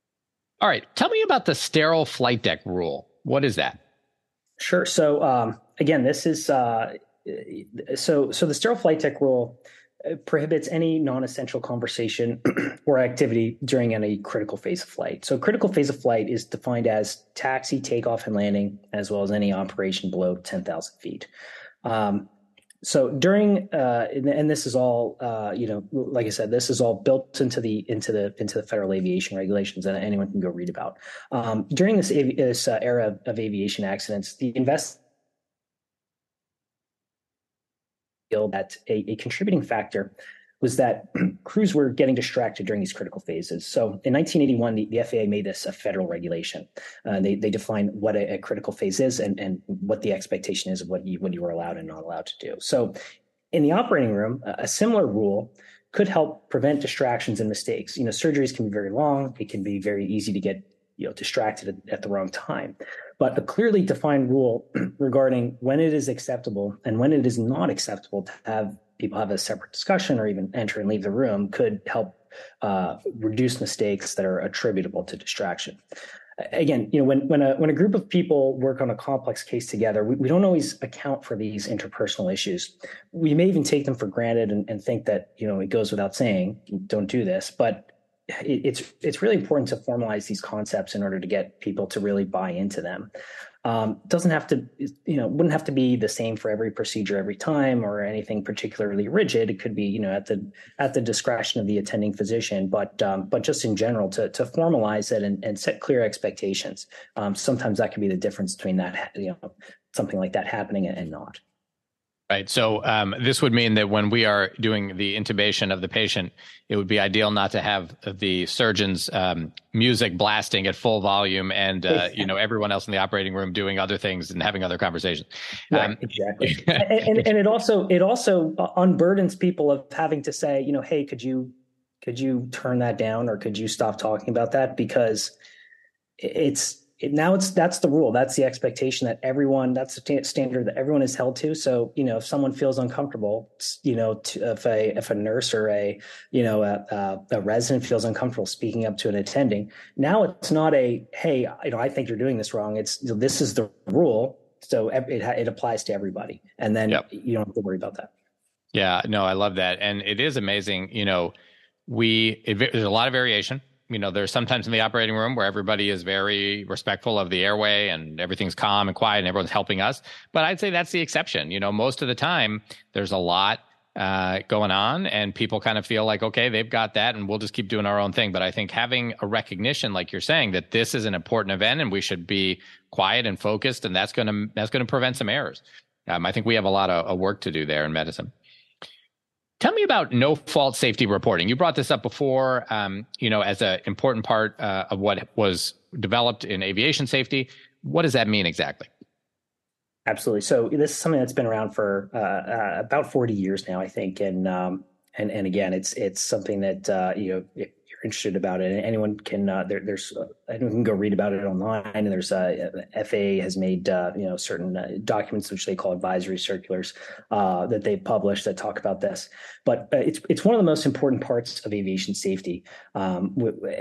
All right. Tell me about the sterile flight deck rule. What is that? Sure. So um, again, this is, uh, so, so the sterile flight deck rule prohibits any non-essential conversation or activity during any critical phase of flight. So critical phase of flight is defined as taxi, takeoff, and landing, as well as any operation below ten thousand feet. Um, so during, uh, and, and this is all, uh, you know, like I said, this is all built into the into the into the Federal Aviation Regulations that anyone can go read about. Um, during this, this uh, era of, of aviation accidents, the invest that a, a contributing factor was that crews were getting distracted during these critical phases. So in nineteen eighty-one, the, the F A A made this a federal regulation. Uh, they they defined what a, a critical phase is and, and what the expectation is of what you what you were allowed and not allowed to do. So in the operating room, a, a similar rule could help prevent distractions and mistakes. You know, surgeries can be very long. It can be very easy to get, you know, distracted at, at the wrong time. But a clearly defined rule regarding when it is acceptable and when it is not acceptable to have people have a separate discussion or even enter and leave the room could help uh, reduce mistakes that are attributable to distraction. Again, you know, when when a when a group of people work on a complex case together, we, we don't always account for these interpersonal issues. We may even take them for granted and, and think that, you know, it goes without saying, don't do this. But it, it's it's really important to formalize these concepts in order to get people to really buy into them. Um, doesn't have to, you know, wouldn't have to be the same for every procedure every time or anything particularly rigid. It could be, you know, at the at the discretion of the attending physician, but um, but just in general to to formalize it and, and set clear expectations. Um, sometimes that can be the difference between that, you know, something like that happening and not. Right. So um, this would mean that when we are doing the intubation of the patient, it would be ideal not to have the surgeon's um, music blasting at full volume and, uh, you know, everyone else in the operating room doing other things and having other conversations. Right, um, exactly. and, and, and it also it also unburdens people of having to say, you know, hey, could you could you turn that down or could you stop talking about that? Because it's It, now it's that's the rule. That's the expectation that everyone, that's the t- standard that everyone is held to. So, you know, if someone feels uncomfortable, you know, to, if a if a nurse or a, you know, a, a, a resident feels uncomfortable speaking up to an attending, now it's not a, hey, you know, I think you're doing this wrong. It's, this is the rule. So it, it applies to everybody. And then yep. you don't have to worry about that. Yeah, no, I love that. And it is amazing. You know, we, it, there's a lot of variation. You know, there's sometimes in the operating room where everybody is very respectful of the airway and everything's calm and quiet and everyone's helping us. But I'd say that's the exception. You know, most of the time there's a lot uh, going on and people kind of feel like, okay, they've got that and we'll just keep doing our own thing. But I think having a recognition, like you're saying, that this is an important event and we should be quiet and focused, and that's going to that's going to prevent some errors. Um, I think we have a lot of, of work to do there in medicine. Tell me about no-fault safety reporting. You brought this up before, um, you know, as an important part uh, of what was developed in aviation safety. What does that mean exactly? Absolutely. So this is something that's been around for uh, uh, about forty years now, I think. And um, and and again, it's it's something that uh, you know, if you're interested about it, and anyone can uh, there, there's uh, anyone can go read about it online. And there's uh, F A A has made uh, you know certain uh, documents which they call advisory circulars uh, that they've published that talk about this. But uh, it's it's one of the most important parts of aviation safety. Um,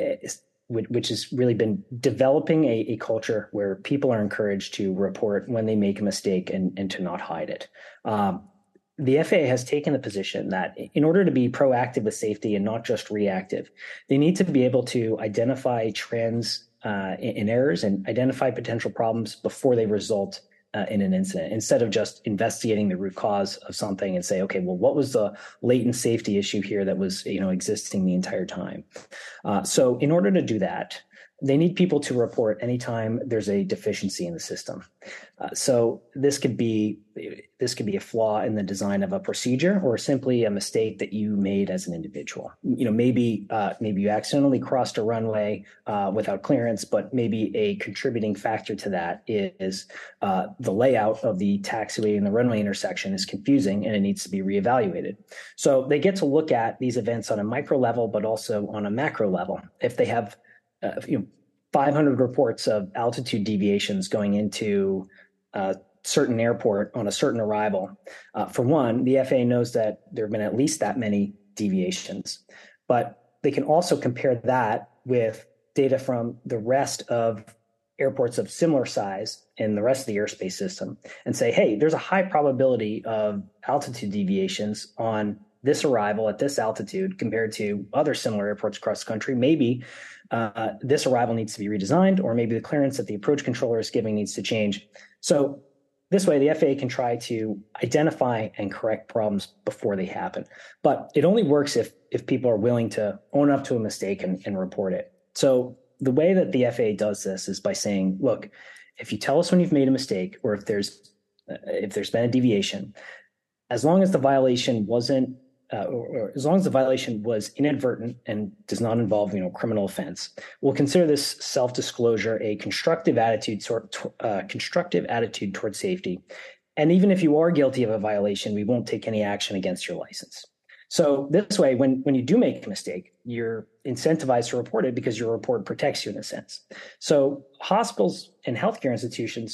which has really been developing a, a culture where people are encouraged to report when they make a mistake and, and to not hide it. Um, the F A A has taken the position that in order to be proactive with safety and not just reactive, they need to be able to identify trends uh, in, in errors and identify potential problems before they result Uh, in an incident, instead of just investigating the root cause of something and say, okay, well, what was the latent safety issue here that was, you know, existing the entire time? Uh, so in order to do that, they need people to report anytime there's a deficiency in the system. Uh, so this could be this could be a flaw in the design of a procedure or simply a mistake that you made as an individual. You know, maybe uh, maybe you accidentally crossed a runway uh, without clearance, but maybe a contributing factor to that is uh, the layout of the taxiway and the runway intersection is confusing and it needs to be reevaluated. So they get to look at these events on a micro level, but also on a macro level. If they have Uh, you know, five hundred reports of altitude deviations going into a certain airport on a certain arrival. Uh, for one, the F A A knows that there have been at least that many deviations, but they can also compare that with data from the rest of airports of similar size in the rest of the airspace system and say, hey, there's a high probability of altitude deviations on this arrival at this altitude compared to other similar airports across the country. Maybe uh, this arrival needs to be redesigned, or maybe the clearance that the approach controller is giving needs to change. So this way, the F A A can try to identify and correct problems before they happen. But it only works if if people are willing to own up to a mistake and, and report it. So the way that the F A A does this is by saying, look, if you tell us when you've made a mistake, or if there's uh, if there's been a deviation, as long as the violation wasn't Uh, or, or as long as the violation was inadvertent and does not involve, you know, criminal offense, we'll consider this self-disclosure a constructive attitude sort uh, constructive attitude towards safety. And even if you are guilty of a violation, we won't take any action against your license. So this way, when when you do make a mistake, you're incentivized to report it because your report protects you in a sense. So hospitals and healthcare institutions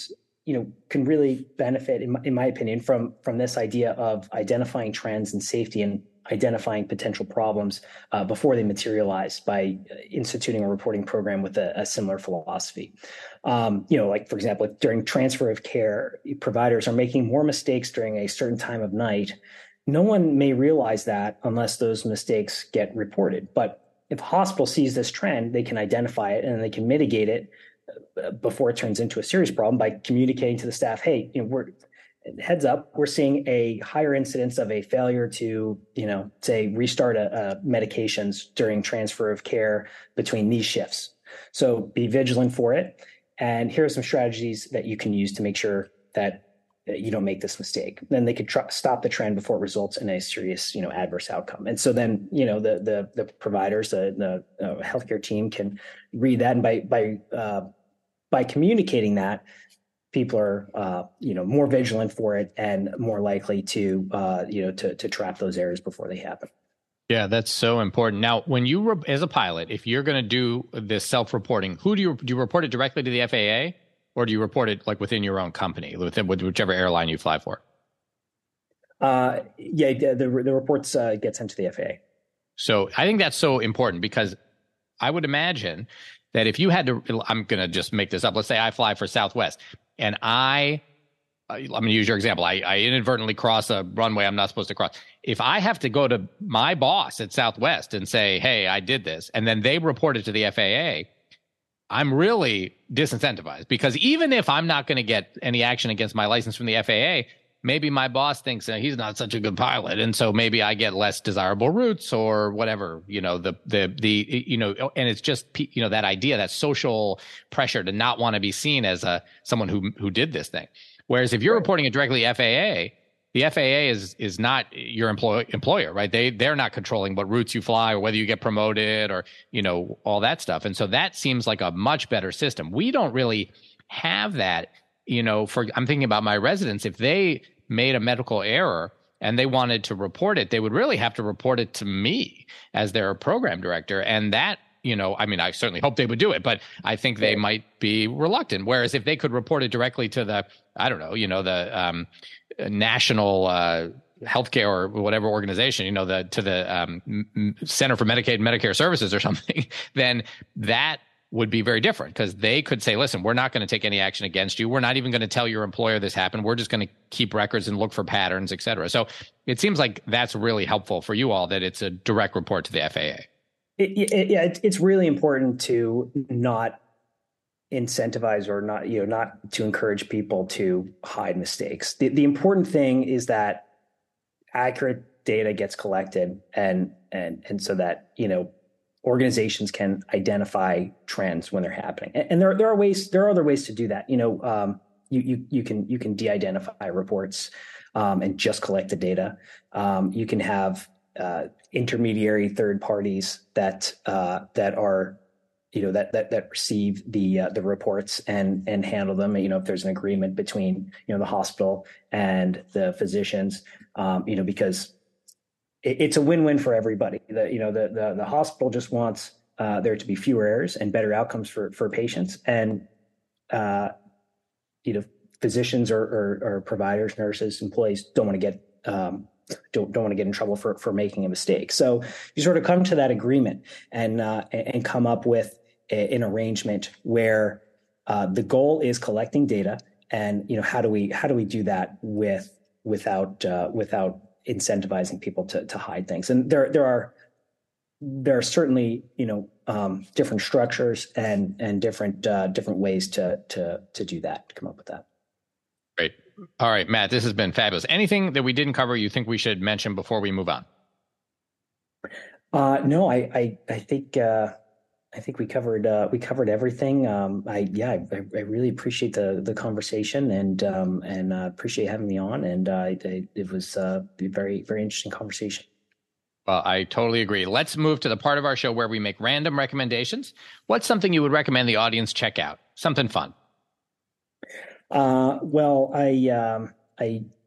you know, can really benefit, in my, in my opinion, from from this idea of identifying trends in safety and identifying potential problems uh, before they materialize by instituting a reporting program with a, a similar philosophy. Um, you know, like, for example, if during transfer of care, providers are making more mistakes during a certain time of night, no one may realize that unless those mistakes get reported. But if a hospital sees this trend, they can identify it and they can mitigate it before it turns into a serious problem by communicating to the staff, hey, you know, we're heads up, we're seeing a higher incidence of a failure to, you know, say restart a, a medications during transfer of care between these shifts. So be vigilant for it. And here are some strategies that you can use to make sure that you don't make this mistake. Then they could try, stop the trend before it results in a serious, you know, adverse outcome. And so then, you know, the the the providers, the the uh, healthcare team can read that, and by by uh, by communicating that, people are, uh, you know, more vigilant for it and more likely to, uh, you know, to to trap those errors before they happen. Yeah, that's so important. Now, when you, re- as a pilot, if you're going to do this self-reporting, who do you do you report it directly to the F A A, or do you report it like within your own company, within whichever airline you fly for? Uh, yeah, the the reports uh, get sent to the F A A. So I think that's so important, because I would imagine that if you had to, I'm going to just make this up. Let's say I fly for Southwest, and I, I'm going to use your example. I, I inadvertently cross a runway I'm not supposed to cross. If I have to go to my boss at Southwest and say, hey, I did this, and then they report it to the F A A, I'm really disincentivized, because even if I'm not going to get any action against my license from the F A A, maybe my boss thinks uh, he's not such a good pilot, and so maybe I get less desirable routes or whatever, you know, the the the you know, and it's just, you know, that idea, that social pressure to not want to be seen as a someone who who did this thing. Whereas if you're reporting it directly to F A A, the F A A is is not your employ, employer, right? They they're not controlling what routes you fly or whether you get promoted or, you know, all that stuff. And so that seems like a much better system. We don't really have that, you know. For I'm thinking about my residents. If they made a medical error and they wanted to report it, they would really have to report it to me as their program director. And that, you know, I mean, I certainly hope they would do it, but I think they might be reluctant. Whereas if they could report it directly to the, I don't know, you know, the um, national uh, healthcare or whatever organization, you know, the to the um, Center for Medicaid and Medicare Services or something, then that would be very different, because they could say, listen, we're not going to take any action against you. We're not even going to tell your employer this happened. We're just going to keep records and look for patterns, et cetera. So it seems like that's really helpful for you all, that it's a direct report to the F A A. It, it, yeah, it, it's really important to not incentivize or not, you know, not to encourage people to hide mistakes. The, the important thing is that accurate data gets collected, and and and so that, you know, organizations can identify trends when they're happening. And, and there there are ways there are other ways to do that. You know, um, you you you can you can de-identify reports um, and just collect the data. Um, you can have uh, intermediary third parties that uh, that are, you know, that that that receive the uh, the reports and and handle them. You know, if there's an agreement between, you know, the hospital and the physicians, um, you know, because it, it's a win-win for everybody. The you know the the, the hospital just wants uh, there to be fewer errors and better outcomes for for patients, and uh, you know, physicians or, or or providers, nurses, employees don't want to get um, don't don't want to get in trouble for for making a mistake. So you sort of come to that agreement and uh, and come up with a, an arrangement where uh, the goal is collecting data, and, you know, how do we how do we do that with without uh, without incentivizing people to to hide things. And there there are there are certainly, you know, um, different structures and and different uh, different ways to to to do that, to come up with that. Great. All right, Matt, this has been fabulous. Anything that we didn't cover you think we should mention before we move on? Uh, no, I, I, I think, uh, I think we covered, uh, we covered everything. Um, I, yeah, I, I really appreciate the, the conversation, and, um, and, uh, appreciate having me on. And, uh, it, it was, uh, a very, very interesting conversation. Well, I totally agree. Let's move to the part of our show where we make random recommendations. What's something you would recommend the audience check out? Something fun. Uh, well, I, um, I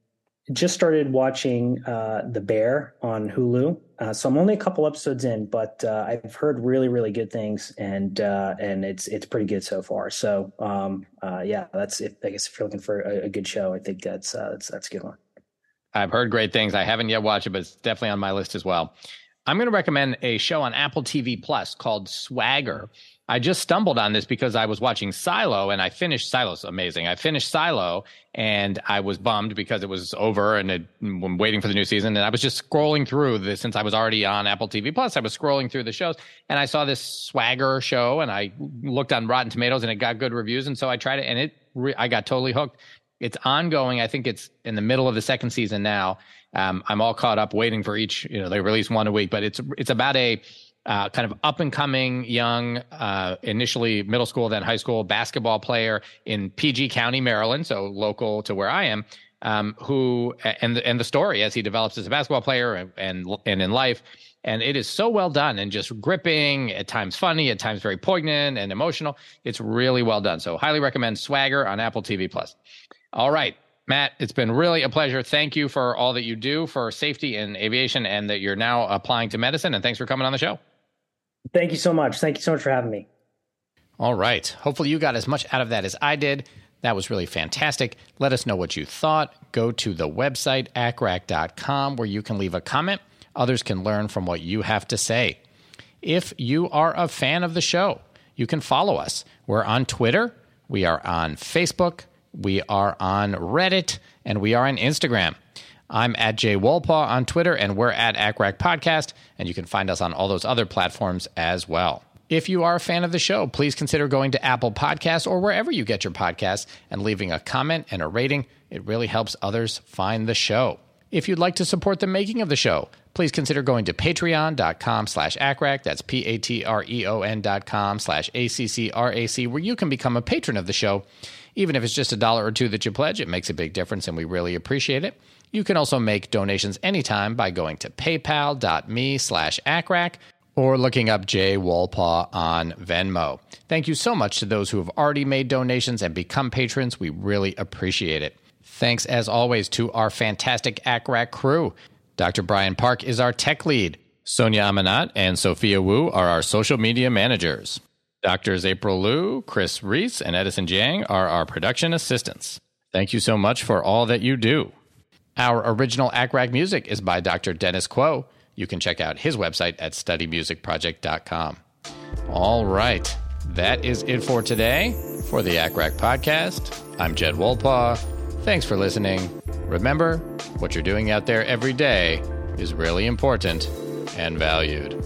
just started watching uh, The Bear on Hulu. Uh, so I'm only a couple episodes in, but uh, I've heard really, really good things, and uh, and it's it's pretty good so far. So um, uh, yeah, that's if, I guess if you're looking for a, a good show, I think that's uh, that's that's a good one. I've heard great things. I haven't yet watched it, but it's definitely on my list as well. I'm going to recommend a show on Apple T V Plus called Swagger. I just stumbled on this because I was watching Silo, and I finished Silo's amazing. I finished Silo, and I was bummed because it was over, and it, I'm waiting for the new season. And I was just scrolling through this since I was already on Apple T V Plus. I was scrolling through the shows, and I saw this Swagger show, and I looked on Rotten Tomatoes, and it got good reviews, and so I tried it, and it re- I got totally hooked. It's ongoing. I think it's in the middle of the second season now. Um, I'm all caught up, waiting for each. You know, they release one a week, but it's it's about a Uh, kind of up and coming young, uh, initially middle school, then high school basketball player in P G County, Maryland, so local to where I am, um, who, and, and the story as he develops as a basketball player and, and, and in life. And it is so well done and just gripping, at times funny, at times very poignant and emotional. It's really well done. So highly recommend Swagger on Apple T V Plus. All right, Matt, it's been really a pleasure. Thank you for all that you do for safety in aviation and that you're now applying to medicine. And thanks for coming on the show. Thank you so much. Thank you so much for having me. All right. Hopefully you got as much out of that as I did. That was really fantastic. Let us know what you thought. Go to the website, A C R A C dot com, where you can leave a comment. Others can learn from what you have to say. If you are a fan of the show, you can follow us. We're on Twitter. We are on Facebook. We are on Reddit. And we are on Instagram. I'm at Jay Wolpaw on Twitter, and we're at A C R A C Podcast, and you can find us on all those other platforms as well. If you are a fan of the show, please consider going to Apple Podcasts or wherever you get your podcasts and leaving a comment and a rating. It really helps others find the show. If you'd like to support the making of the show, please consider going to patreon.com slash ACRAC. That's P-A-T-R-E-O-N dot com slash A-C-C-R-A-C, where you can become a patron of the show. Even if it's just a dollar or two that you pledge, it makes a big difference, and we really appreciate it. You can also make donations anytime by going to paypal.me slash ACRAC or looking up Jay Wolpaw on Venmo. Thank you so much to those who have already made donations and become patrons. We really appreciate it. Thanks, as always, to our fantastic A C R A C crew. Doctor Brian Park is our tech lead. Sonia Amanat and Sophia Wu are our social media managers. Doctors April Liu, Chris Reese, and Edison Jiang are our production assistants. Thank you so much for all that you do. Our original A C R A C music is by Doctor Dennis Quo. You can check out his website at study music project dot com. All right, that is it for today. For the A C R A C podcast, I'm Jed Wolpaw. Thanks for listening. Remember, what you're doing out there every day is really important and valued.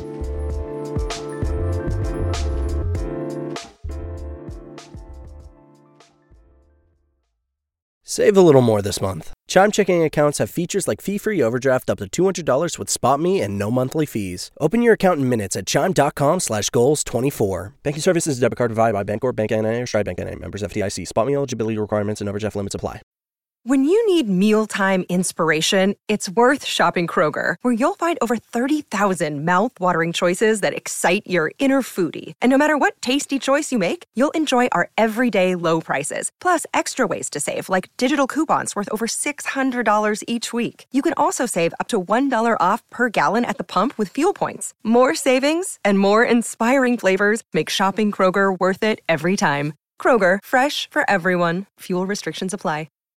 Save a little more this month. Chime checking accounts have features like fee-free overdraft up to two hundred dollars with SpotMe and no monthly fees. Open your account in minutes at chime.com slash goals 24. Banking services, debit card provided by Bancorp, Bank N A, or Stride Bank N A. Members F D I C. SpotMe eligibility requirements and overdraft limits apply. When you need mealtime inspiration, it's worth shopping Kroger, where you'll find over thirty thousand mouth-watering choices that excite your inner foodie. And no matter what tasty choice you make, you'll enjoy our everyday low prices, plus extra ways to save, like digital coupons worth over six hundred dollars each week. You can also save up to one dollar off per gallon at the pump with fuel points. More savings and more inspiring flavors make shopping Kroger worth it every time. Kroger, fresh for everyone. Fuel restrictions apply.